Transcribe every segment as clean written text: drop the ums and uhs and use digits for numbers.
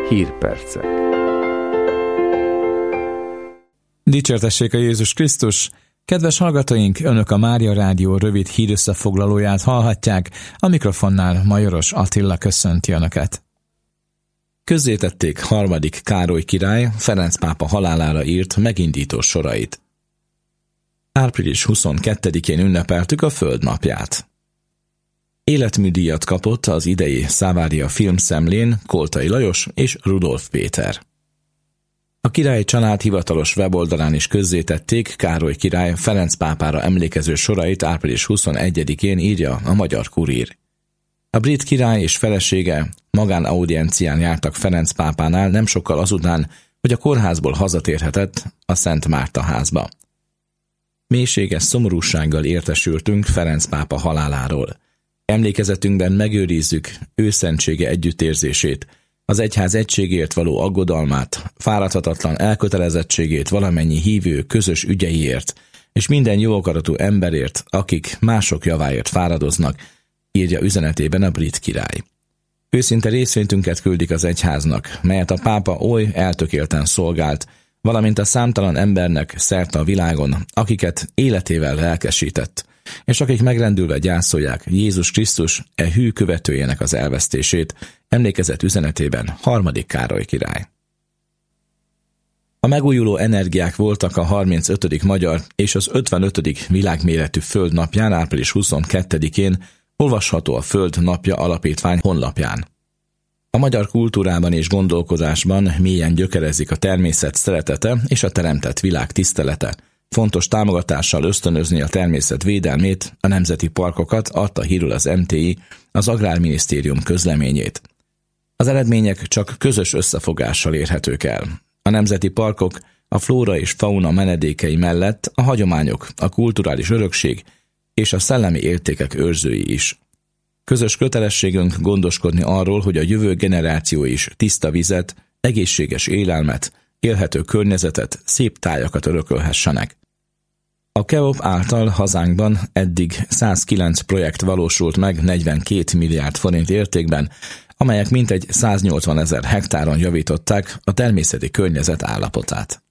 Hírpercek. Dicsértessék a Jézus Krisztus! Kedves hallgatóink, Önök a Mária Rádió rövid hírösszefoglalóját hallhatják, a mikrofonnál Majoros Attila köszönti Önöket. Közzétették harmadik Károly király Ferenc pápa halálára írt megindító sorait. Április 22-én ünnepeltük a Földnapját. Életműdíjat kapott az idei Savaria filmszemlén Koltai Lajos és Rudolf Péter. A királyi család hivatalos weboldalán is közzétették Károly király Ferenc pápára emlékező sorait április 21-én, írja a Magyar Kurír. A brit király és felesége magánaudiencián jártak Ferenc pápánál nem sokkal azután, hogy a kórházból hazatérhetett a Szent Márta házba. Mélységes szomorúsággal értesültünk Ferenc pápa haláláról. Emlékezetünkben megőrizzük ő szentsége együttérzését, az egyház egységért való aggodalmát, fáradhatatlan elkötelezettségét valamennyi hívő közös ügyeiért, és minden jó akaratú emberért, akik mások javáért fáradoznak, írja üzenetében a brit király. Őszinte részvétünket küldik az egyháznak, melyet a pápa oly eltökélten szolgált, valamint a számtalan embernek szerte a világon, akiket életével lelkesített, és akik megrendülve gyászolják Jézus Krisztus hű követőjének az elvesztését, emlékezett üzenetében harmadik Károly király. A megújuló energiák voltak a 35. magyar és az 55. világméretű Földnapján április 22-én, olvasható a Föld Napja Alapítvány honlapján. A magyar kultúrában és gondolkodásban mélyen gyökerezik a természet szeretete és a teremtett világ tisztelete. Fontos támogatással ösztönözni a természet védelmét, a nemzeti parkokat adta hírül az MTI, az Agrárminisztérium közleményét. Az eredmények csak közös összefogással érhetők el. A nemzeti parkok a flóra és fauna menedékei mellett a hagyományok, a kulturális örökség és a szellemi értékek őrzői is. Közös kötelességünk gondoskodni arról, hogy a jövő generáció is tiszta vizet, egészséges élelmet, élhető környezetet, szép tájakat örökölhessenek. A KEOP által hazánkban eddig 109 projekt valósult meg 42 milliárd forint értékben, amelyek mintegy 180 000 hektáron javították a természeti környezet állapotát.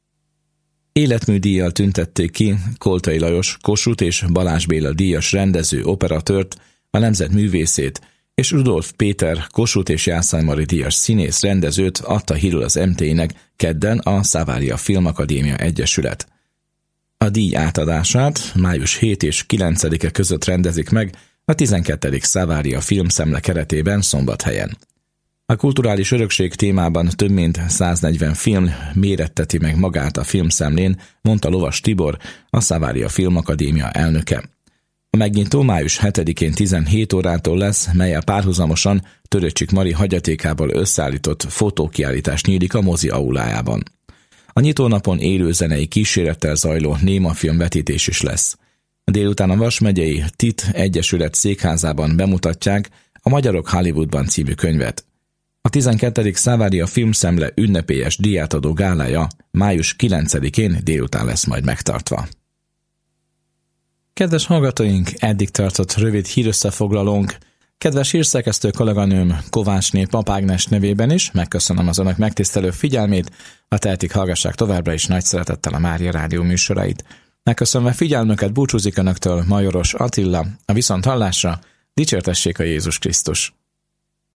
Életműdíjjal tüntették ki Koltai Lajos Kossuth és Balázs Béla díjas rendező operatőrt, a nemzetművészét, és Rudolf Péter Kossuth és Jászai Mari díjas színész rendezőt adta hírül az MTI-nek kedden a Savaria Filmakadémia Egyesület. A díj átadását május 7 és 9-e között rendezik meg a 12. Savaria filmszemle keretében Szombathelyen. A kulturális örökség témában több mint 140 film méretteti meg magát a filmszemlén, mondta Lovas Tibor, a Savaria Filmakadémia elnöke. A megnyitó május 7-én 17 órától lesz, melyel párhuzamosan Töröcsik Mari hagyatékából összeállított fotókiállítás nyílik a mozi aulájában. A nyitónapon élő zenei kísérettel zajló némafilm vetítés is lesz. Délután a Vas megyei TIT Egyesület székházában bemutatják a Magyarok Hollywoodban című könyvet. A 12. Savaria filmszemle ünnepélyes díjátadó gálája május 9-én délután lesz majd megtartva. Kedves hallgatóink, eddig tartott rövid hírösszefoglalónk. Kedves hírszerkesztő kolléganőm Kovácsné Papágnes nevében is megköszönöm az Önök megtisztelő figyelmét, ha tehetik, hallgassák továbbra is nagy szeretettel a Mária Rádió műsorait. Megköszönve figyelmüket búcsúzik Önöktől Majoros Attila, a viszonthallásra, dicsértessék a Jézus Krisztus!